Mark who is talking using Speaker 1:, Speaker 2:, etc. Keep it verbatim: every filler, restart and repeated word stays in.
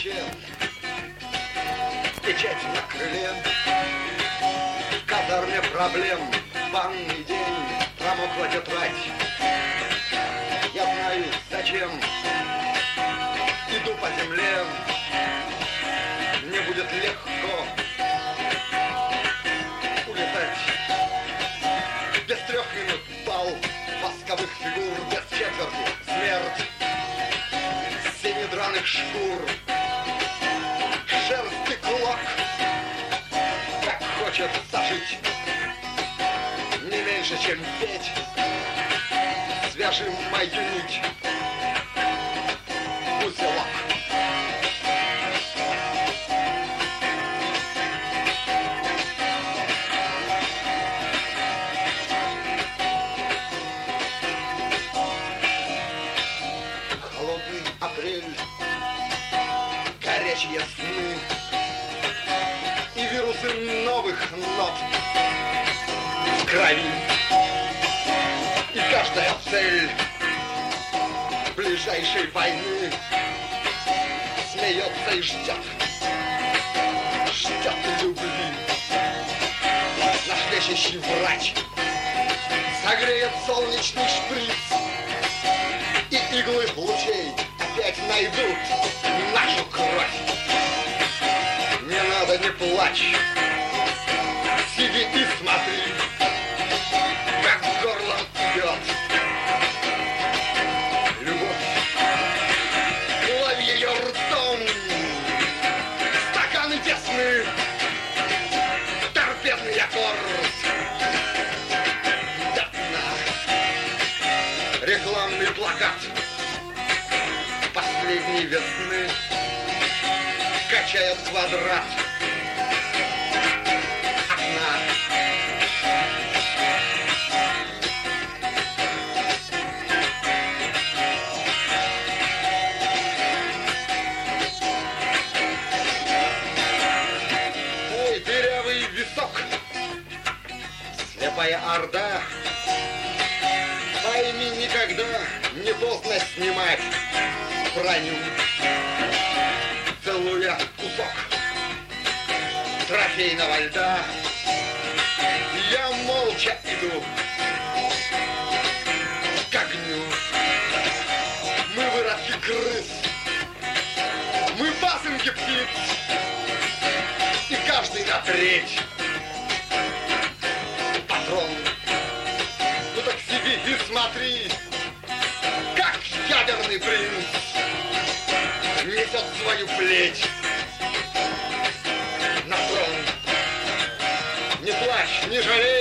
Speaker 1: букет, печать на крыле, в казарме проблем, банный день, промокла тетрадь. Я знаю, зачем иду по земле, мне будет легко улетать. Без трех минут бал восковых фигур, без четверти смерть семи драных шкур, шерсть и кулак, как хочется жить, не меньше, чем петь. Свяжем мою нить, узелок. Холодный апрель, горячие сны и вирусы новых нот в крови. И каждая цель ближайшей войны смеется и ждет, ждет любви. Наш лечащий врач согреет солнечный шприц, и иглы лучей опять найдут нашу кровь. Не надо, не плачь, сиди и смотри, как горло идет любовь. Лови ее ртом, стаканы тесны, торпедный аккорд до дна. Рекламный плакат последней весны качает квадрат окна. Ой, дырявый висок, слепая орда, пойми, никогда не поздно снимать броню. Целуя кусок трофейного льда, я молча иду к огню. Мы выродки крыс, мы пасынки птиц, и каждый на треть патрон. Ну так сиди и смотри, как ядерный принц несет свою плеть на трон. Не плачь, не жалей.